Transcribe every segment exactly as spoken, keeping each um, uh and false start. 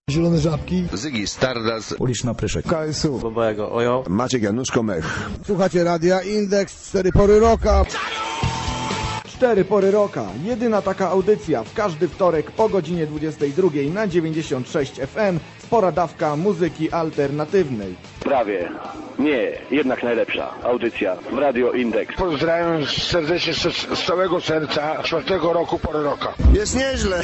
Zielone Żabki, Ziggy Stardust, Uliczna Pryszek, K S U, Bobego Ojo, Maciek Januszko Mech. Słuchacie Radia Indeks, cztery pory roka. Cztery pory roka, jedyna taka audycja w każdy wtorek po godzinie dwudziestej drugiej na dziewięćdziesiąt sześć F M. Spora dawka muzyki alternatywnej. Prawie. Nie, jednak najlepsza audycja w Radio Indeks. Pozdrawiam serdecznie z, z całego serca czwartego roku pory roka. Jest nieźle.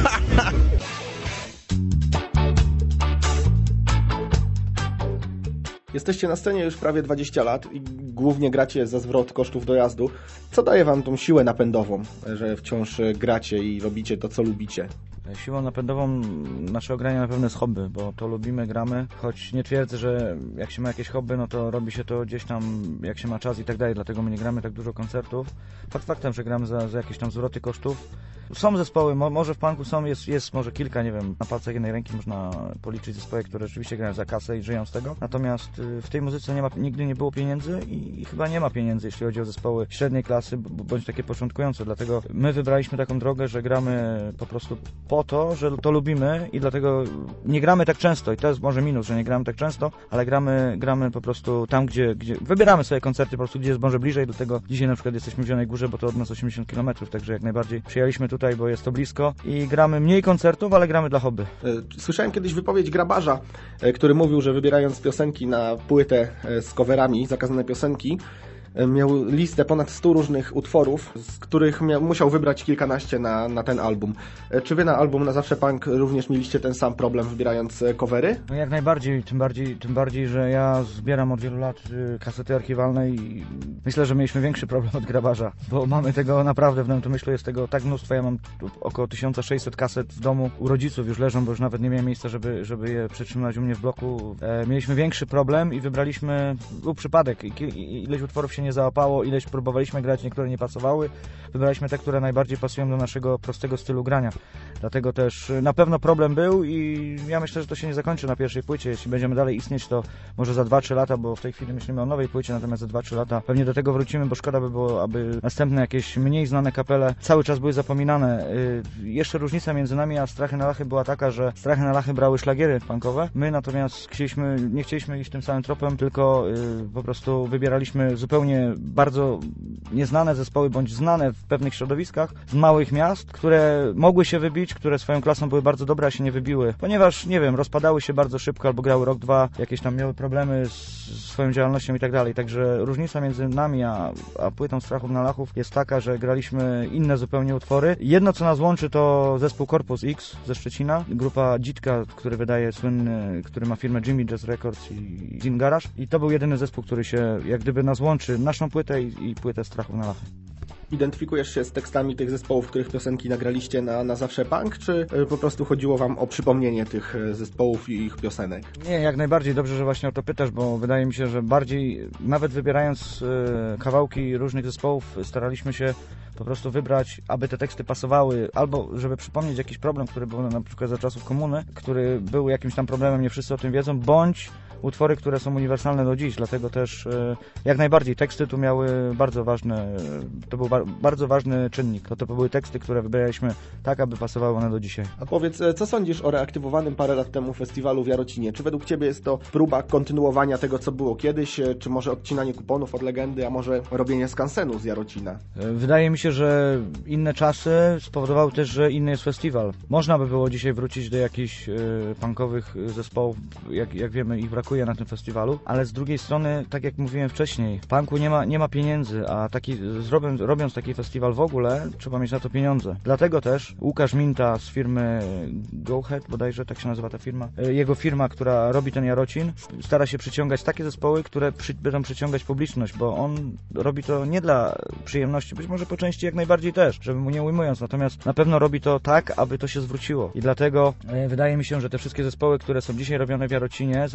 Jesteście na scenie już prawie dwadzieścia lat i głównie gracie za zwrot kosztów dojazdu. Co daje wam tą siłę napędową, że wciąż gracie i robicie to, co lubicie? Siłą napędową naszego grania na pewno jest hobby, bo to lubimy, gramy, choć nie twierdzę, że jak się ma jakieś hobby, no to robi się to gdzieś tam, jak się ma czas i tak dalej, dlatego my nie gramy tak dużo koncertów. Fakt faktem, że gramy za, za jakieś tam zwroty kosztów. Są zespoły, mo, może w punku są, jest, jest może kilka, nie wiem, na palcach jednej ręki można policzyć zespoły, które rzeczywiście grają za kasę i żyją z tego. Natomiast w tej muzyce nie ma, nigdy nie było pieniędzy i, i chyba nie ma pieniędzy, jeśli chodzi o zespoły średniej klasy, bądź takie początkujące. Dlatego my wybraliśmy taką drogę, że gramy po prostu po to, że to lubimy i dlatego nie gramy tak często i to jest może minus, że nie gramy tak często, ale gramy, gramy po prostu tam, gdzie, gdzie wybieramy sobie koncerty po prostu, gdzie jest może bliżej, do tego dzisiaj na przykład jesteśmy w Zielonej Górze, bo to od nas osiemdziesiąt kilometrów, także jak najbardziej przyjechaliśmy tutaj, bo jest to blisko i gramy mniej koncertów, ale gramy dla hobby. Słyszałem kiedyś wypowiedź Grabarza, który mówił, że wybierając piosenki na płytę z coverami, zakazane piosenki, miał listę ponad stu różnych utworów, z których miał, musiał wybrać kilkanaście na, na ten album. Czy wy na album Na Zawsze Punk również mieliście ten sam problem, wybierając covery? No jak najbardziej, tym bardziej, tym bardziej, że ja zbieram od wielu lat kasety archiwalne i myślę, że mieliśmy większy problem od Grabarza, bo mamy tego naprawdę w nowym domyśle, jest tego tak mnóstwo, ja mam około tysiąc sześćset kaset w domu, u rodziców już leżą, bo już nawet nie miałem miejsca, żeby, żeby je przetrzymać u mnie w bloku. E, mieliśmy większy problem i wybraliśmy, był przypadek, I, i, ileś utworów się nie załapało, ileś próbowaliśmy grać, niektóre nie pasowały. Wybraliśmy te, które najbardziej pasują do naszego prostego stylu grania. Dlatego też na pewno problem był i ja myślę, że to się nie zakończy na pierwszej płycie. Jeśli będziemy dalej istnieć, to może za dwa trzy lata, bo w tej chwili myślimy o nowej płycie, natomiast za dwa trzy lata pewnie do tego wrócimy, bo szkoda by było, aby następne jakieś mniej znane kapele cały czas były zapominane. Yy, jeszcze różnica między nami a Strachy na Lachy była taka, że Strachy na Lachy brały szlagiery punkowe. My natomiast chcieliśmy, nie chcieliśmy iść tym samym tropem, tylko yy, po prostu wybieraliśmy zupełnie bardzo nieznane zespoły, bądź znane w pewnych środowiskach z małych miast, które mogły się wybić, które swoją klasą były bardzo dobre, a się nie wybiły, ponieważ, nie wiem, rozpadały się bardzo szybko albo grały rok, dwa, jakieś tam miały problemy z swoją działalnością i tak dalej. Także różnica między nami a, a płytą Strachów na Lachów jest taka, że graliśmy inne zupełnie utwory. Jedno, co nas łączy, to zespół Corpus X ze Szczecina, grupa Dzitka, który wydaje słynny, który ma firmę Jimmy Jazz Records i Zin Garage, i to był jedyny zespół, który się jak gdyby nas łączy, naszą płytę i, i płytę Strachów na Lachy. Identyfikujesz się z tekstami tych zespołów, których piosenki nagraliście na, na Zawsze Punk, czy po prostu chodziło wam o przypomnienie tych zespołów i ich piosenek? Nie, jak najbardziej. Dobrze, że właśnie o to pytasz, bo wydaje mi się, że bardziej, nawet wybierając e, kawałki różnych zespołów, staraliśmy się po prostu wybrać, aby te teksty pasowały, albo żeby przypomnieć jakiś problem, który był na przykład za czasów komuny, który był jakimś tam problemem, nie wszyscy o tym wiedzą, bądź utwory, które są uniwersalne do dziś, dlatego też e, jak najbardziej teksty tu miały bardzo ważne, to był ba bardzo ważny czynnik, to, to były teksty, które wybieraliśmy tak, aby pasowały one do dzisiaj. A powiedz, co sądzisz o reaktywowanym parę lat temu festiwalu w Jarocinie? Czy według Ciebie jest to próba kontynuowania tego, co było kiedyś, czy może odcinanie kuponów od legendy, a może robienie skansenu z Jarocina? Wydaje mi się, że inne czasy spowodowały też, że inny jest festiwal. Można by było dzisiaj wrócić do jakichś e, punkowych zespołów, jak, jak wiemy, ich brakuje na tym festiwalu, ale z drugiej strony, tak jak mówiłem wcześniej, w punku nie ma, nie ma pieniędzy, a taki, zrobiąc, robiąc taki festiwal w ogóle, trzeba mieć na to pieniądze. Dlatego też Łukasz Minta z firmy Go-Head, bodajże tak się nazywa ta firma, jego firma, która robi ten Jarocin, stara się przyciągać takie zespoły, które przy, będą przyciągać publiczność, bo on robi to nie dla przyjemności, być może po części jak najbardziej też, żeby mu nie ujmując, natomiast na pewno robi to tak, aby to się zwróciło. I dlatego e, wydaje mi się, że te wszystkie zespoły, które są dzisiaj robione w Jarocinie, zapraszane,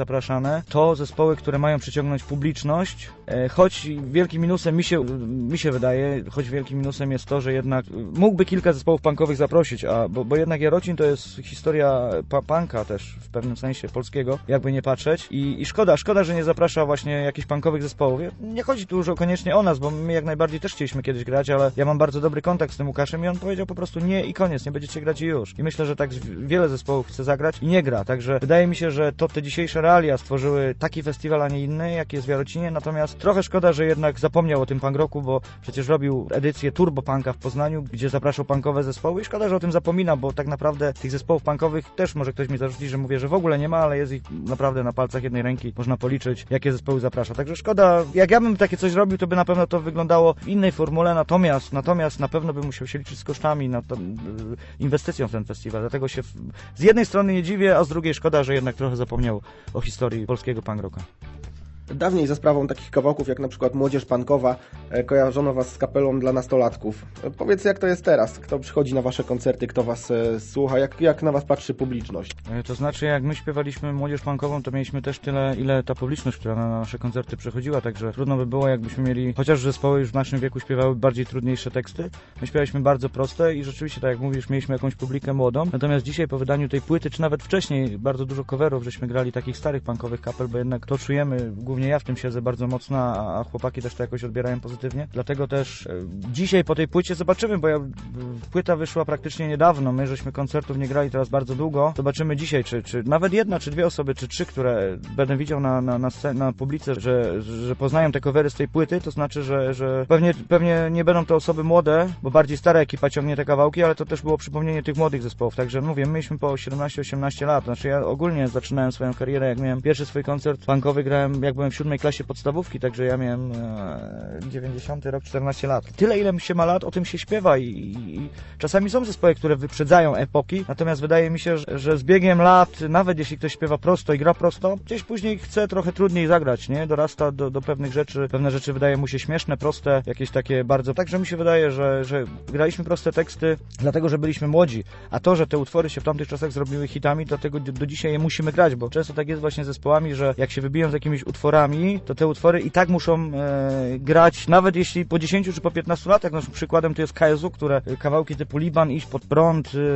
zbudowane, to zespoły, które mają przyciągnąć publiczność, choć wielkim minusem mi się, mi się wydaje, choć wielkim minusem jest to, że jednak mógłby kilka zespołów punkowych zaprosić, a, bo, bo jednak Jarocin to jest historia pa, punka też w pewnym sensie polskiego, jakby nie patrzeć i, i szkoda, szkoda, że nie zaprasza właśnie jakichś punkowych zespołów. Nie chodzi tu już koniecznie o nas, bo my jak najbardziej też chcieliśmy kiedyś grać, ale ja mam bardzo dobry kontakt z tym Łukaszem i on powiedział po prostu nie i koniec, nie będziecie grać i już. I myślę, że tak wiele zespołów chce zagrać i nie gra, także wydaje mi się, że to te dzisiejsze realia stworzyły taki festiwal, a nie inny, jaki jest w Jarocinie, natomiast trochę szkoda, że jednak zapomniał o tym punk rocku, bo przecież robił edycję Turbo Punka w Poznaniu, gdzie zapraszał punkowe zespoły i szkoda, że o tym zapomina, bo tak naprawdę tych zespołów punkowych też może ktoś mi zarzuci, że mówię, że w ogóle nie ma, ale jest ich naprawdę na palcach jednej ręki, można policzyć, jakie zespoły zaprasza. Także szkoda, jak ja bym takie coś robił, to by na pewno to wyglądało w innej formule, natomiast natomiast na pewno bym musiał się liczyć z kosztami, na to, inwestycją w ten festiwal. Dlatego się w, z jednej strony nie dziwię, a z drugiej szkoda, że jednak trochę zapomniał o historii polskiego punk rocka. Dawniej za sprawą takich kawałków jak na przykład Młodzież Punkowa e, kojarzono was z kapelą dla nastolatków. E, powiedz, jak to jest teraz? Kto przychodzi na wasze koncerty, kto was e, słucha, jak, jak na was patrzy publiczność? E, to znaczy, jak my śpiewaliśmy Młodzież Punkową, to mieliśmy też tyle, ile ta publiczność, która na nasze koncerty przychodziła, także trudno by było, jakbyśmy mieli, chociaż zespoły już w naszym wieku śpiewały bardziej trudniejsze teksty. My śpiewaliśmy bardzo proste i rzeczywiście, tak jak mówisz, mieliśmy jakąś publikę młodą. Natomiast dzisiaj po wydaniu tej płyty, czy nawet wcześniej, bardzo dużo coverów, żeśmy grali takich starych punkowych kapel, bo jednak to czujemy, głównie ja w tym siedzę bardzo mocno, a chłopaki też to jakoś odbierają pozytywnie. Dlatego też e, dzisiaj po tej płycie zobaczymy, bo ja, płyta wyszła praktycznie niedawno, my żeśmy koncertów nie grali teraz bardzo długo. Zobaczymy dzisiaj, czy, czy nawet jedna, czy dwie osoby, czy trzy, które będę widział na, na, na, scen- na publice, że, że poznają te covery z tej płyty, to znaczy, że, że pewnie, pewnie nie będą to osoby młode, bo bardziej stara ekipa ciągnie te kawałki, ale to też było przypomnienie tych młodych zespołów. Także mówię, my mieliśmy po siedemnaście osiemnaście lat. Znaczy ja ogólnie zaczynałem swoją karierę, jak miałem pierwszy swój koncert punkowy, grałem jak byłem w siódmej klasie podstawówki, także ja miałem e, dziewięćdziesiąty rok, czternaście lat. Tyle, ile się ma lat, o tym się śpiewa i, i, i czasami są zespoły, które wyprzedzają epoki, natomiast wydaje mi się, że, że z biegiem lat, nawet jeśli ktoś śpiewa prosto i gra prosto, gdzieś później chce trochę trudniej zagrać, nie? Dorasta do, do pewnych rzeczy, pewne rzeczy wydaje mu się śmieszne, proste, jakieś takie bardzo... Także mi się wydaje, że, że graliśmy proste teksty, dlatego, że byliśmy młodzi, a to, że te utwory się w tamtych czasach zrobiły hitami, dlatego do, do dzisiaj je musimy grać, bo często tak jest właśnie z zespołami, że jak się wybiją z jakimiś utworami, to te utwory i tak muszą e, grać, nawet jeśli po dziesięciu czy po piętnastu latach. Naszym przykładem to jest K S U, które kawałki typu Liban, Iść pod prąd e,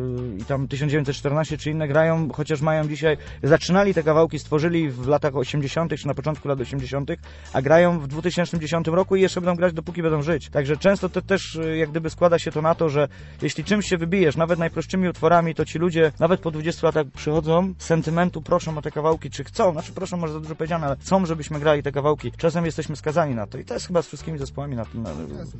i tam tysiąc dziewięćset czternaście czy inne grają, chociaż mają dzisiaj, zaczynali te kawałki, stworzyli w latach osiemdziesiątych czy na początku lat osiemdziesiątych, a grają w dwa tysiące dziesiątym roku i jeszcze będą grać, dopóki będą żyć. Także często to też jak gdyby składa się to na to, że jeśli czymś się wybijesz, nawet najprostszymi utworami, to ci ludzie nawet po dwudziestu latach przychodzą z sentymentu, proszą o te kawałki, czy chcą, znaczy proszą, może za dużo powiedziane, ale chcą, żebyśmy grali te kawałki. Czasem jesteśmy skazani na to i to jest chyba z wszystkimi zespołami na tym, na,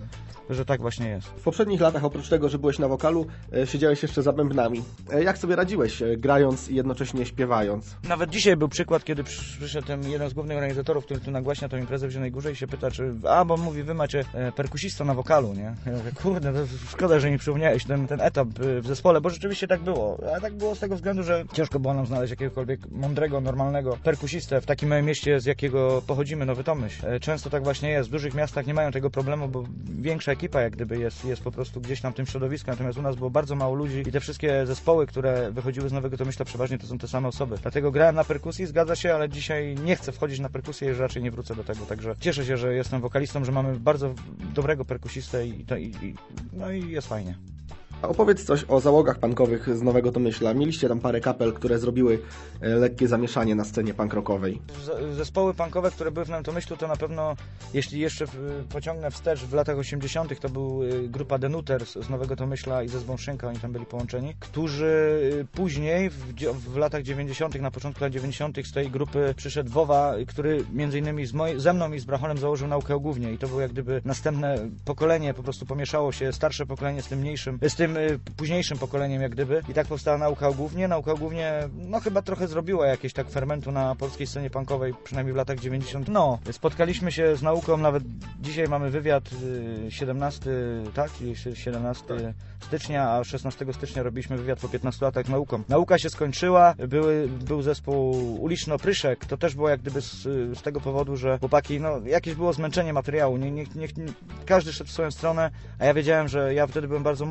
że tak właśnie jest. W poprzednich latach, oprócz tego, że byłeś na wokalu, e, siedziałeś jeszcze za bębnami. E, jak sobie radziłeś, e, grając i jednocześnie śpiewając? Nawet dzisiaj był przykład, kiedy przyszedł ten jeden z głównych organizatorów, który tu nagłaśnia tą imprezę w Zielonej Górze i się pyta, czy, a bo mówi, wy macie e, perkusista na wokalu, nie? Ja mówię, kurde, to szkoda, że mi przypomniałeś ten, ten etap w zespole, bo rzeczywiście tak było. A tak było z tego względu, że ciężko było nam znaleźć jakiegokolwiek mądrego, normalnego perkusistę w takim małym mieście, z jakiego pochodzimy, Nowy Tomyśl. E, często tak właśnie jest. W dużych miastach nie mają tego problemu, bo większa ekipa jak gdyby jest, jest po prostu gdzieś tam w tym środowisku, natomiast u nas było bardzo mało ludzi i te wszystkie zespoły, które wychodziły z Nowego Tomyśla, przeważnie to są te same osoby. Dlatego grałem na perkusji, zgadza się, ale dzisiaj nie chcę wchodzić na perkusję i raczej nie wrócę do tego, także cieszę się, że jestem wokalistą, że mamy bardzo dobrego perkusistę i, to, i, i, no i jest fajnie. A opowiedz coś o załogach punkowych z Nowego Tomyśla. Mieliście tam parę kapel, które zrobiły e, lekkie zamieszanie na scenie punk rockowej. Z, zespoły punkowe, które były w Nowym Tomyślu, to na pewno, jeśli jeszcze w, pociągnę wstecz, w latach osiemdziesiątych to był y, grupa The Nutters z Nowego Tomyśla i ze Zbąszynka, oni tam byli połączeni, którzy y, później, w, w latach dziewięćdziesiątych, na początku lat dziewięćdziesiątych z tej grupy przyszedł Wowa, który między innymi z moj, ze mną i z Bracholem założył Naukę o Gównie i to było jak gdyby następne pokolenie, po prostu pomieszało się starsze pokolenie z tym mniejszym, z tym y, późniejszym pokoleniem jak gdyby i tak powstała Nauka o Gównie. Nauka o Gównie, no chyba trochę zrobiła jakieś tak fermentu na polskiej scenie punkowej, przynajmniej w latach dziewięćdziesiątych. No, spotkaliśmy się z Nauką, nawet dzisiaj mamy wywiad siedemnastego, tak? siedemnastego stycznia, a szesnastego stycznia robiliśmy wywiad po piętnastu latach z Nauką. Nauka się skończyła, były, był zespół Uliczno-Pryszek, to też było jak gdyby z, z tego powodu, że chłopaki, no jakieś było zmęczenie materiału, nie, nie, nie, nie, każdy szedł w swoją stronę, a ja wiedziałem, że ja wtedy byłem bardzo młody, bo tak jak wam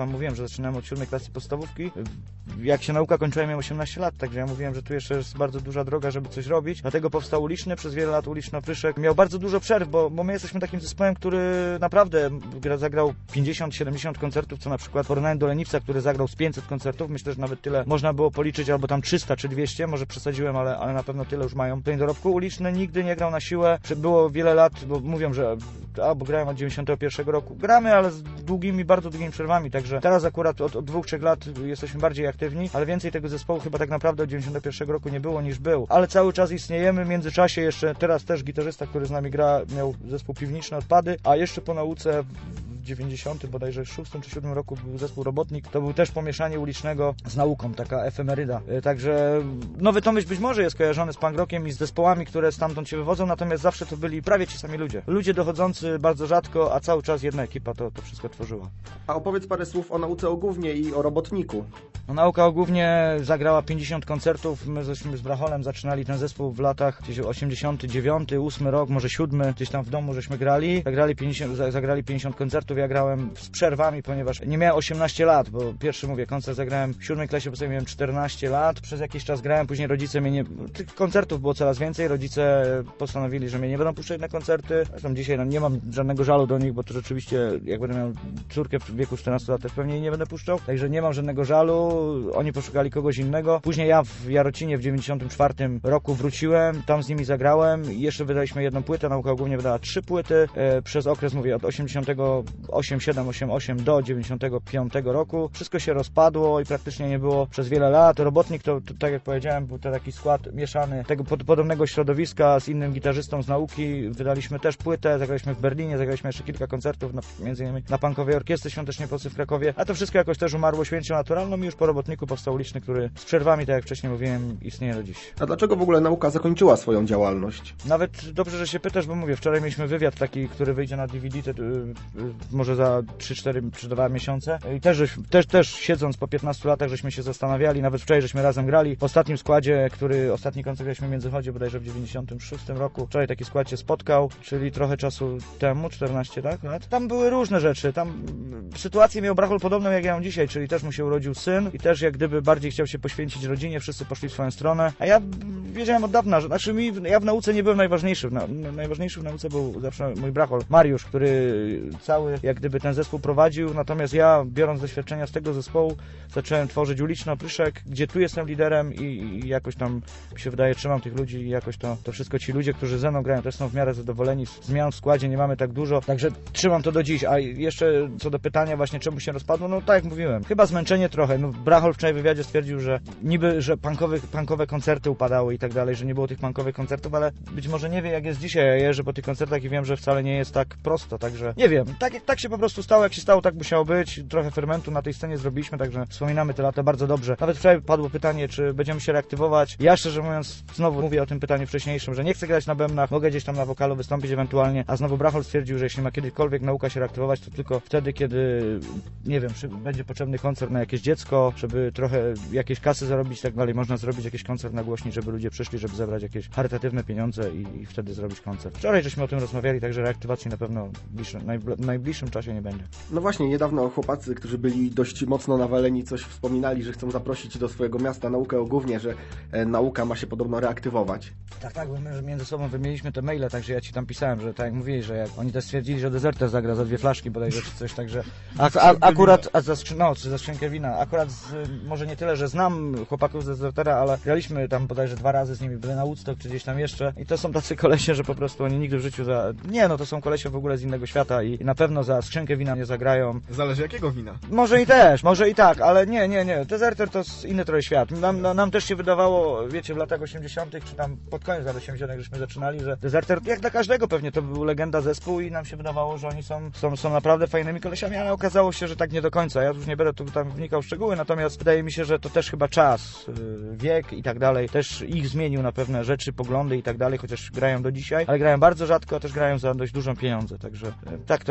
wam mówiłem, że zaczynałem od siódmej klasy podstawówki. Jak się nauka kończyła, miałem osiemnaście lat, także ja mówiłem, że tu jeszcze jest bardzo duża droga, żeby coś robić. Dlatego powstał Uliczny. Przez wiele lat Uliczny Opryszek miał bardzo dużo przerw, bo, bo my jesteśmy takim zespołem, który naprawdę zagrał pięćdziesiąt siedemdziesiąt koncertów, co na przykład w porównaniu do Leniwca, który zagrał z pięćset koncertów. Myślę, że nawet tyle można było policzyć, albo tam trzysta czy dwieście, może przesadziłem, ale, ale na pewno tyle już mają w tym dorobku. Uliczny nigdy nie grał na siłę. Było wiele lat, bo mówią, że albo grałem od dziewięćdziesiątego pierwszego roku. Gramy, ale z długimi, bardzo długimi przerwami, także teraz akurat od, od dwóch, trzech lat jesteśmy bardziej aktywni, ale więcej tego zespołu chyba tak naprawdę od dziewięćdziesiątego pierwszego roku nie było niż był. Ale cały czas istniejemy, w międzyczasie jeszcze teraz też gitarzysta, który z nami gra, miał zespół Piwniczne Odpady, a jeszcze po nauce w dziewięćdziesiątym bodajże szóstym czy siódmym roku był zespół Robotnik. To był też pomieszanie ulicznego z nauką, taka efemeryda. Także Nowy Tomyśl być może jest kojarzony z punk rockiem i z zespołami, które stamtąd się wywodzą, natomiast zawsze to byli prawie ci sami ludzie. Ludzie dochodzący bardzo rzadko, a cały czas jedna ekipa to, to wszystko tworzyła. A opowiedz parę słów o nauce o gównie i o Robotniku. No, nauka o gównie zagrała pięćdziesiąt koncertów. My żeśmy z Bracholem zaczynali ten zespół w latach gdzieś osiemdziesiąty dziewiąty, ósmy rok, może siódmy, gdzieś tam w domu żeśmy grali. Zagrali pięćdziesiąt, zagrali pięćdziesiąt koncertów, ja grałem z przerwami, ponieważ nie miałem osiemnaście lat, bo pierwszy, mówię, koncert zagrałem w siódmej klasie, bo miałem czternaście lat. Przez jakiś czas grałem, później rodzice mnie nie... Tych koncertów było coraz więcej, rodzice postanowili, że mnie nie będą puszczać na koncerty. Zresztą dzisiaj no, nie mam żadnego żalu do nich, bo to rzeczywiście, jak będę miał córkę w wieku czternastu lat, też pewnie jej nie będę puszczał. Także nie mam żadnego żalu. Oni poszukali kogoś innego. Później ja w Jarocinie w dziewięćdziesiątym czwartym roku wróciłem, tam z nimi zagrałem i jeszcze wydaliśmy jedną płytę. Nauka głównie wydała trzy płyty e, przez okres, mówię, od osiemdziesiątego ósmego, siedem, osiem osiem do dziewięćdziesiątego piątego roku. Wszystko się rozpadło i praktycznie nie było przez wiele lat. Robotnik to, to tak jak powiedziałem, był to taki skład mieszany tego pod, podobnego środowiska z innym gitarzystą z nauki. Wydaliśmy też płytę, zagraliśmy w Berlinie, zagraliśmy jeszcze kilka koncertów, na, między innymi na Punkowej Orkiestry Świątecznej Pomocy w Krakowie, a to wszystko jakoś też umarło śmiercią naturalną i już po Robotniku powstał Uliczny, który z przerwami, tak jak wcześniej mówiłem, istnieje do dziś. A dlaczego w ogóle nauka zakończyła swoją działalność? Nawet dobrze, że się pytasz, bo mówię, wczoraj mieliśmy wywiad taki, który wyjdzie na D V D, te, yy, może za trzy, cztery czy dwa miesiące i też, też, też siedząc po piętnastu latach, żeśmy się zastanawiali, nawet wczoraj żeśmy razem grali w ostatnim składzie, który ostatni koncert graliśmy w Międzychodzie bodajże w dziewięćdziesiątym szóstym roku. Wczoraj taki skład się spotkał, czyli trochę czasu temu, czternaście tak, lat. Tam były różne rzeczy, tam sytuację miał Brachol podobną jak ja mam dzisiaj, czyli też mu się urodził syn i też jak gdyby bardziej chciał się poświęcić rodzinie, wszyscy poszli w swoją stronę, a ja wiedziałem od dawna, że znaczy mi, ja w nauce nie byłem najważniejszy, na, najważniejszy w nauce był zawsze mój Brachol, Mariusz, który cały jak gdyby ten zespół prowadził, natomiast ja biorąc doświadczenia z tego zespołu zacząłem tworzyć Uliczny Opryszek, gdzie tu jestem liderem i, i jakoś tam mi się wydaje, trzymam tych ludzi i jakoś to, to wszystko ci ludzie, którzy ze mną grają, też są w miarę zadowoleni z zmian w składzie, nie mamy tak dużo, także trzymam to do dziś, a jeszcze co do pytania właśnie czemu się rozpadło, no tak jak mówiłem, chyba zmęczenie trochę, no Brachol wczoraj w wywiadzie stwierdził, że niby, że punkowe, punkowe koncerty upadały i tak dalej, że nie było tych punkowych koncertów, ale być może nie wie jak jest dzisiaj, ja jeżdżę po tych koncertach i wiem, że wcale nie jest tak prosto, także nie wiem, tak, tak się po prostu stało, jak się stało, tak musiało być, trochę fermentu na tej scenie zrobiliśmy, także wspominamy te lata bardzo dobrze. Nawet wczoraj padło pytanie, czy będziemy się reaktywować. Ja szczerze mówiąc, znowu mówię o tym pytaniu wcześniejszym, że nie chcę grać na bębnach, mogę gdzieś tam na wokalu wystąpić ewentualnie, a znowu Brachol stwierdził, że jeśli ma kiedykolwiek nauka się reaktywować, to tylko wtedy, kiedy, nie wiem, będzie potrzebny koncert na jakieś dziecko, żeby trochę jakieś kasy zarobić i tak dalej, można zrobić jakiś koncert nagłośnić, żeby ludzie przyszli, żeby zebrać jakieś charytatywne pieniądze i, i wtedy zrobić koncert. Wczoraj żeśmy o tym rozmawiali, także reaktywacji na pewno w bliższym, w najbliższym czasie nie będzie. No właśnie, niedawno chłopacy, którzy byli dość mocno nawaleni, coś wspominali, że chcą zaprosić do swojego miasta naukę o gównie, że e, nauka ma się podobno reaktywować. Tak, tak, bo my między sobą wymieniliśmy te maile, także ja ci tam pisałem, że tak jak mówili, że jak oni też stwierdzili, że Deserter zagra za dwie flaszki bodajże czy coś, także a, a, akurat, a za, no, czy za skrzynkę wina, akurat z, może nie tyle, że znam chłopaków z Desertera, ale graliśmy tam bodajże dwa razy z nimi, byli na Woodstock czy gdzieś tam jeszcze i to są tacy kolesie, że po prostu oni nigdy w życiu za... Nie, no to są kolesie w ogóle z innego świata i na pewno za skrzynkę wina nie zagrają. Zależy jakiego wina. Może i też, może i tak, ale nie, nie, nie. Deserter to jest inny trochę świat. Nam, no, nam też się wydawało, wiecie, w latach osiemdziesiątych czy tam pod koniec lat osiemdziesiątych żeśmy zaczynali, że Deserter, jak dla każdego pewnie, to był legenda zespół i nam się wydawało, że oni są, są, są naprawdę fajnymi kolesiami, ale okazało się, że tak nie do końca. Ja już nie będę tu tam wnikał w szczegóły, natomiast wydaje mi się, że to też chyba czas, wiek i tak dalej, też ich zmienił na pewne rzeczy, poglądy i tak dalej, chociaż grają do dzisiaj, ale grają bardzo rzadko, a też grają za dość dużą pieniądze, także tak to wygląda.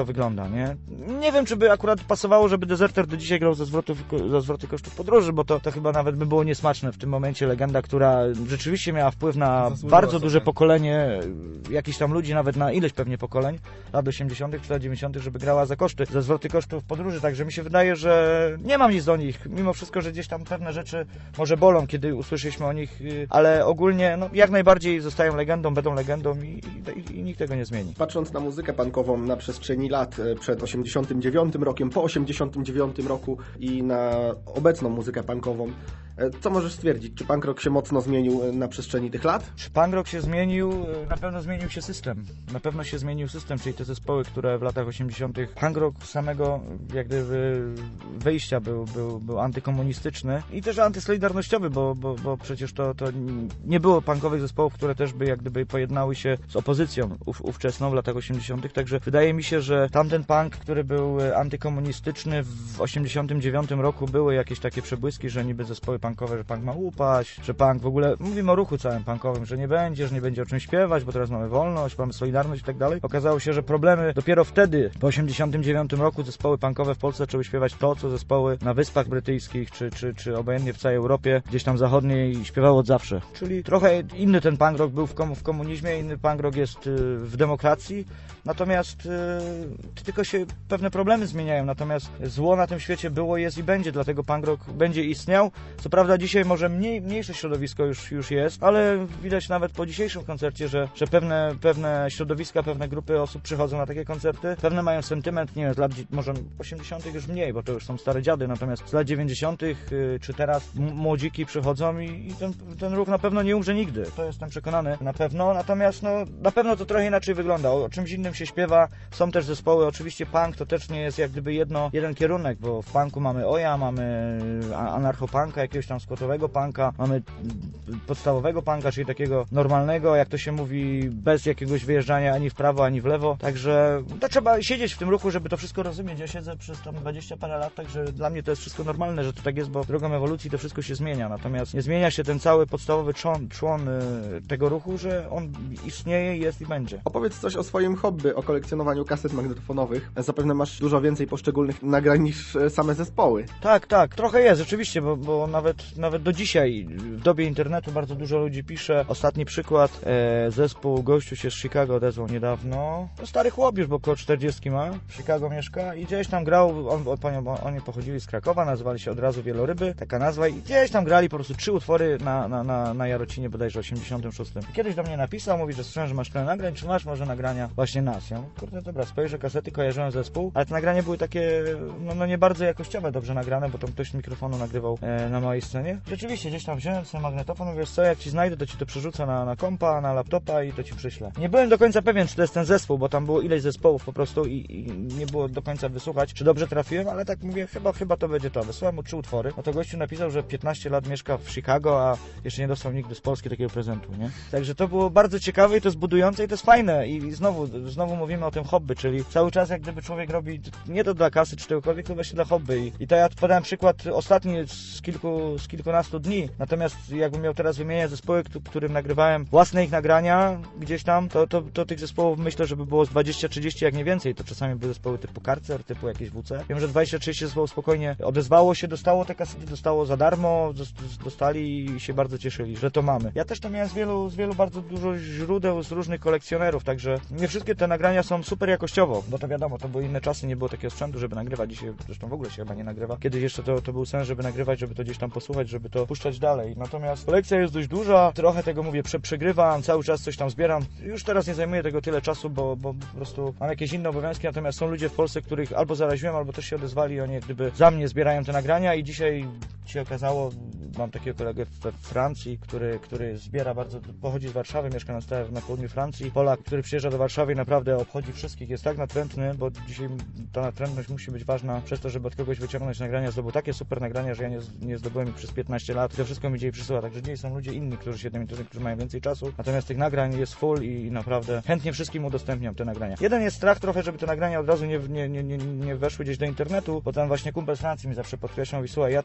Grabasza, nie? Nie wiem, czy by akurat pasowało, żeby Dezerter do dzisiaj grał za, zwrotów, za zwroty kosztów podróży, bo to, to chyba nawet by było niesmaczne w tym momencie. Legenda, która rzeczywiście miała wpływ na bardzo duże pokolenie jakichś tam ludzi, nawet na ileś pewnie pokoleń, lat osiemdziesiątych czy lat dziewięćdziesiątych, żeby grała za koszty, za zwroty kosztów podróży, także mi się wydaje, że nie mam nic do nich, mimo wszystko, że gdzieś tam pewne rzeczy może bolą, kiedy usłyszeliśmy o nich, ale ogólnie no, jak najbardziej zostają legendą, będą legendą i, i, i nikt tego nie zmieni. Patrząc na muzykę punkową na przestrzeni lat przed osiemdziesiątym dziewiątym rokiem, po osiemdziesiątym dziewiątym roku i na obecną muzykę punkową, co możesz stwierdzić? Czy punk rock się mocno zmienił na przestrzeni tych lat? Czy punk rock się zmienił? Na pewno zmienił się system. Na pewno się zmienił system, czyli te zespoły, które w latach osiemdziesiątych punk rock samego jak gdyby wyjścia był, był, był antykomunistyczny i też antysolidarnościowy, bo, bo, bo przecież to, to nie było punkowych zespołów, które też by jak gdyby pojednały się z opozycją ów, ówczesną w latach osiemdziesiątych. Także wydaje mi się, że tamten punk, który był antykomunistyczny w osiemdziesiątym dziewiątym roku były jakieś takie przebłyski, że niby zespoły punkowe, że punk ma upaść, że punk w ogóle, mówimy o ruchu całym punkowym, że nie będzie, że nie będzie o czym śpiewać, bo teraz mamy wolność, mamy solidarność i tak dalej. Okazało się, że problemy dopiero wtedy, po osiemdziesiątym dziewiątym roku zespoły punkowe w Polsce zaczęły śpiewać to, co zespoły na Wyspach Brytyjskich, czy, czy, czy obojętnie w całej Europie, gdzieś tam zachodniej śpiewało od zawsze. Czyli trochę inny ten punk rock był w, kom w komunizmie, inny punk rock jest y, w demokracji, natomiast y, tylko się pewne problemy zmieniają, natomiast zło na tym świecie było, jest i będzie, dlatego punk rock będzie istniał. Co prawda dzisiaj może mniej, mniejsze środowisko już, już jest, ale widać nawet po dzisiejszym koncercie, że, że pewne, pewne środowiska, pewne grupy osób przychodzą na takie koncerty, pewne mają sentyment, nie wiem, z lat może osiemdziesiątych już mniej, bo to już są stare dziady, natomiast z lat dziewięćdziesiątych czy teraz młodziki przychodzą i, i ten, ten ruch na pewno nie umrze nigdy, to jestem przekonany na pewno, natomiast no, na pewno to trochę inaczej wygląda, o czymś innym się śpiewa, są też zespoły, oczywiście punk to też nie jest jak gdyby jedno, jeden kierunek, bo w punku mamy oja, mamy anarchopunka, jakiegoś tam skłotowego punka, mamy podstawowego punka, czyli takiego normalnego, jak to się mówi, bez jakiegoś wyjeżdżania ani w prawo, ani w lewo, także to trzeba siedzieć w tym ruchu, żeby to wszystko rozumieć. Ja siedzę przez tam dwadzieścia parę lat, także dla mnie to jest wszystko normalne, że to tak jest, bo drogą ewolucji to wszystko się zmienia, natomiast nie zmienia się ten cały podstawowy człon, człon tego ruchu, że on istnieje, jest i będzie. Opowiedz coś o swoim hobby, o kolekcjonowaniu kaset magnetofonowych. Zapewne masz dużo więcej poszczególnych nagrań niż same zespoły. Tak, tak, trochę jest, rzeczywiście, bo, bo nawet, nawet do dzisiaj, w dobie internetu bardzo dużo ludzi pisze. Ostatni przykład, e, zespół gościu się z Chicago odezwał niedawno. To stary chłop już, bo około czterdziestki ma, w Chicago mieszka i gdzieś tam grał, on, on, oni pochodzili z Krakowa, nazywali się od razu Wieloryby, taka nazwa i gdzieś tam grali po prostu trzy utwory na, na, na, na Jarocinie bodajże osiemdziesiątym szóstym. Kiedyś do mnie napisał, mówi, że słyszałem, że masz tyle nagrań, czy masz może nagrania właśnie nas? Ja mówię, kurde, dobra, spojrzę kasety, kojarzyłem zespół, ale te nagrania były takie, no, no nie bardzo jakościowe, dobrze nagrane, bo tam ktoś z mikrofonu nagrywał e, na mojej scenie. Rzeczywiście, gdzieś tam wziąłem sobie magnetofon, mówię, co, jak ci znajdę, to ci to przerzucę na, na kompa, na laptopa i to ci przyślę. Nie byłem do końca pewien, czy to jest ten zespół, bo tam było ileś zespołów po prostu i, i nie było do końca wysłuchać, czy dobrze trafiłem, ale tak mówię, chyba, chyba to będzie to. Wysłałem mu trzy utwory. No to gościu napisał, że piętnaście lat mieszka w Chicago, a jeszcze nie dostał nigdy z Polski takiego prezentu, nie? Także to było bardzo ciekawe i to jest budujące i to jest fajne. I znowu, znowu mówimy o tym hobby, czyli cały czas jak gdyby człowiek robi nie to dla kasy czy czegokolwiek, to właśnie dla hobby. I, i to ja podałem przykład ostatni z kilku, z kilkunastu dni. Natomiast jakbym miał teraz wymieniać zespoły, którym nagrywałem własne ich nagrania gdzieś tam, to, to, to tych zespołów myślę, żeby było z dwadzieścia trzydzieści, jak nie więcej. To czasami były zespoły typu Karcer, typu jakieś W C. Wiem, że dwadzieścia trzydzieści zespołów spokojnie odezwało się, dostało te kasety, dostało za darmo, dostali i się bardzo cieszyli, że to mamy. Ja też to miałem z wielu, z wielu bardzo dużo źródeł, z różnych kolekcjonerów, także nie wszystkie te nagrania są super jakościowo, bo to wiadomo, to były inne czasy, nie było takiego sprzętu, żeby nagrywać. Dzisiaj zresztą w ogóle się chyba nie nagrywa. Kiedyś jeszcze to, to był sens, żeby nagrywać, żeby to gdzieś tam posłuchać, żeby to puszczać dalej. Natomiast kolekcja jest dość duża, trochę tego mówię, prze, przegrywam, cały czas coś tam zbieram. Już teraz nie zajmuję tego tyle czasu, bo, bo po prostu mam jakieś inne obowiązki, natomiast są ludzie w Polsce, których albo zaraziłem, albo też się odezwali, oni jak gdyby za mnie zbierają te nagrania i dzisiaj się okazało, mam takiego kolegę we Francji, który, który zbiera bardzo, pochodzi z Warszawy, mieszka na stałe na południu Francji, Polak, który przyjeżdża do Warszawy i naprawdę obchodzi wszystkich, jest tak natrętny, bo dzisiaj ta natrętność musi być ważna przez to, żeby od kogoś wyciągnąć nagrania, zdobył takie super nagrania, że ja nie, nie zdobyłem ich przez piętnaście lat, to wszystko mi dzisiaj przysyła, także dzisiaj są ludzie inni, którzy się tym interesują, którzy mają więcej czasu, natomiast tych nagrań jest full i, i naprawdę chętnie wszystkim udostępniam te nagrania. Jeden jest strach trochę, żeby te nagrania od razu nie, nie, nie, nie, nie weszły gdzieś do internetu, bo tam właśnie kumpel z Francji mi zawsze podkreślał i słuchaj, ja tyle pracy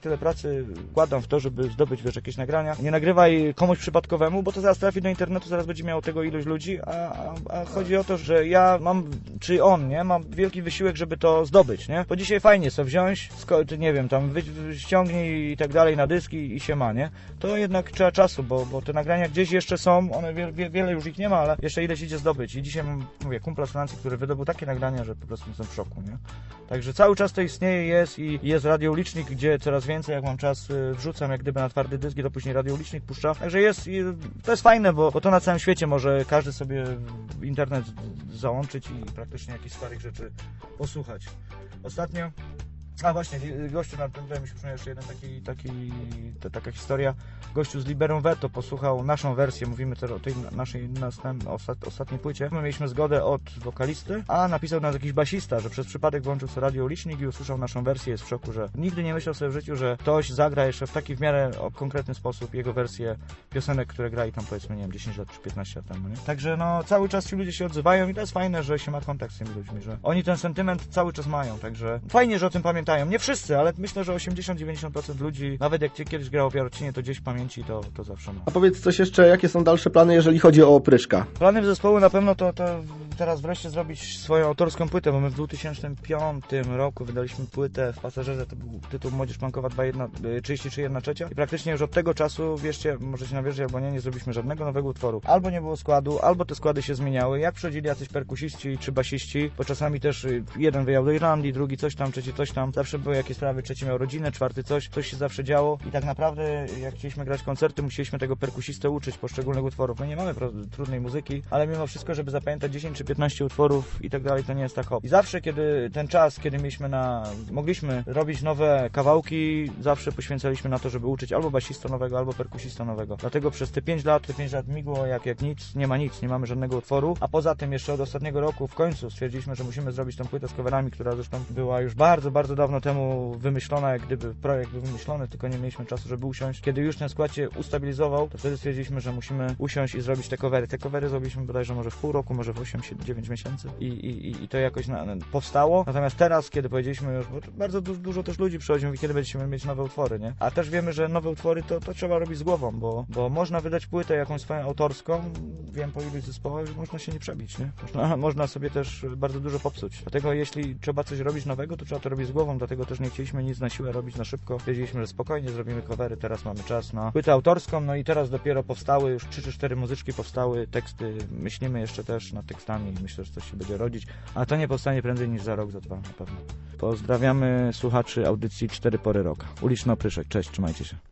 kasety wkładam w to, żeby zdobyć, wiesz, jakieś nagrania. Nie nagrywaj komuś przypadkowemu, bo to zaraz trafi do internetu, zaraz będzie miało tego ilość ludzi, a, a, a chodzi o to, że ja mam, czy on, nie, mam wielki wysiłek, żeby to zdobyć, nie? Bo dzisiaj fajnie sobie wziąć, sko- nie wiem, tam wy, wy, ściągnij i tak dalej na dyski i się ma, nie? To jednak trzeba czasu, bo, bo te nagrania gdzieś jeszcze są, one wie, wie, wiele już ich nie ma, ale jeszcze ileś idzie zdobyć. I dzisiaj mam, mówię, kumpla z Francji, który wydobył takie nagrania, że po prostu jestem w szoku, nie? Także cały czas to istnieje, jest i jest radioulicznik, gdzie coraz więcej, jak mam czas, wrzucam jak gdyby na twardy dysk i to później radioulicznik puszcza. Także jest, to jest fajne, bo, bo to na całym świecie może każdy sobie internet załączyć i praktycznie jakichś starych rzeczy posłuchać. Ostatnio, a właśnie, gościu, na tym mi się przypomniał jeszcze jeden taki, taki, to, taka historia. Gościu z Liberum Veto posłuchał naszą wersję, mówimy teraz o tej naszej następ, ostat, ostatniej płycie. My mieliśmy zgodę od wokalisty, a napisał nas jakiś basista, że przez przypadek włączył sobie radioulicznik i usłyszał naszą wersję, jest w szoku, że nigdy nie myślał sobie w życiu, że ktoś zagra jeszcze w taki w miarę konkretny sposób jego wersję piosenek, które grali tam, powiedzmy, nie wiem, dziesięć lat czy piętnaście lat temu, nie? Także no, cały czas ci ludzie się odzywają i to jest fajne, że się ma kontakt z tymi ludźmi, że oni ten sentyment cały czas mają, także fajnie, że o tym pamiętają. Nie wszyscy, ale myślę, że osiemdziesiąt do dziewięćdziesięciu procent ludzi, nawet jak cię kiedyś grało w Jarocinie, to gdzieś w pamięci to, to zawsze ma. A powiedz coś jeszcze, jakie są dalsze plany, jeżeli chodzi o Opryszka? Planem zespołu na pewno to, to teraz wreszcie zrobić swoją autorską płytę, bo my w dwa tysiące piątym roku wydaliśmy płytę w Pasażerze, to był tytuł Młodzież Punkowa trzydzieści trzy jedna trzecia i praktycznie już od tego czasu, wierzcie, możecie nam wierzyć albo nie, nie zrobiliśmy żadnego nowego utworu. Albo nie było składu, albo te składy się zmieniały, jak przychodzili jacyś perkusiści czy basiści, bo czasami też jeden wyjechał do Irlandii, drugi coś tam, trzeci coś tam, zawsze były jakieś sprawy, trzeci miał rodzinę, czwarty coś, coś się zawsze działo i tak naprawdę jak chcieliśmy grać koncerty, musieliśmy tego perkusistę uczyć poszczególnych utworów. My nie mamy trudnej muzyki, ale mimo wszystko, żeby zapamiętać dziesięć czy piętnaście utworów i tak dalej, to nie jest tak hop. I zawsze, kiedy ten czas, kiedy mieliśmy na, mogliśmy robić nowe kawałki, zawsze poświęcaliśmy na to, żeby uczyć albo basista nowego, albo perkusista nowego. Dlatego przez te pięć lat, te pięć lat migło jak, jak nic, nie ma nic, nie mamy żadnego utworu, a poza tym jeszcze od ostatniego roku w końcu stwierdziliśmy, że musimy zrobić tą płytę z coverami, która zresztą była już bardzo, bardzo dawno temu wymyślona, jak gdyby projekt był wymyślony, tylko nie mieliśmy czasu, żeby usiąść. Kiedy już ten skład się ustabilizował, to wtedy stwierdziliśmy, że musimy usiąść i zrobić te covery. Te covery zrobiliśmy bodajże może w pół roku, może w osiem dziewięć miesięcy i, i, i to jakoś na, powstało. Natomiast teraz, kiedy powiedzieliśmy już, bo bardzo du dużo też ludzi przychodzi, mówi, kiedy będziemy mieć nowe utwory, nie? A też wiemy, że nowe utwory to, to trzeba robić z głową, bo, bo można wydać płytę jakąś swoją autorską, wiem po iluś zespołach, że można się nie przebić, nie? Można, można sobie też bardzo dużo popsuć. Dlatego jeśli trzeba coś robić nowego, to trzeba to robić z głową, dlatego też nie chcieliśmy nic na siłę robić na szybko. Wiedzieliśmy, że spokojnie zrobimy covery, teraz mamy czas na płytę autorską, no i teraz dopiero powstały, już trzy czy cztery muzyczki powstały, teksty, myślimy jeszcze też nad tekstami i myślę, że coś się będzie rodzić, a to nie powstanie prędzej niż za rok, za dwa na pewno. Pozdrawiamy słuchaczy audycji cztery pory roku. Uliczny Opryszek, cześć, trzymajcie się.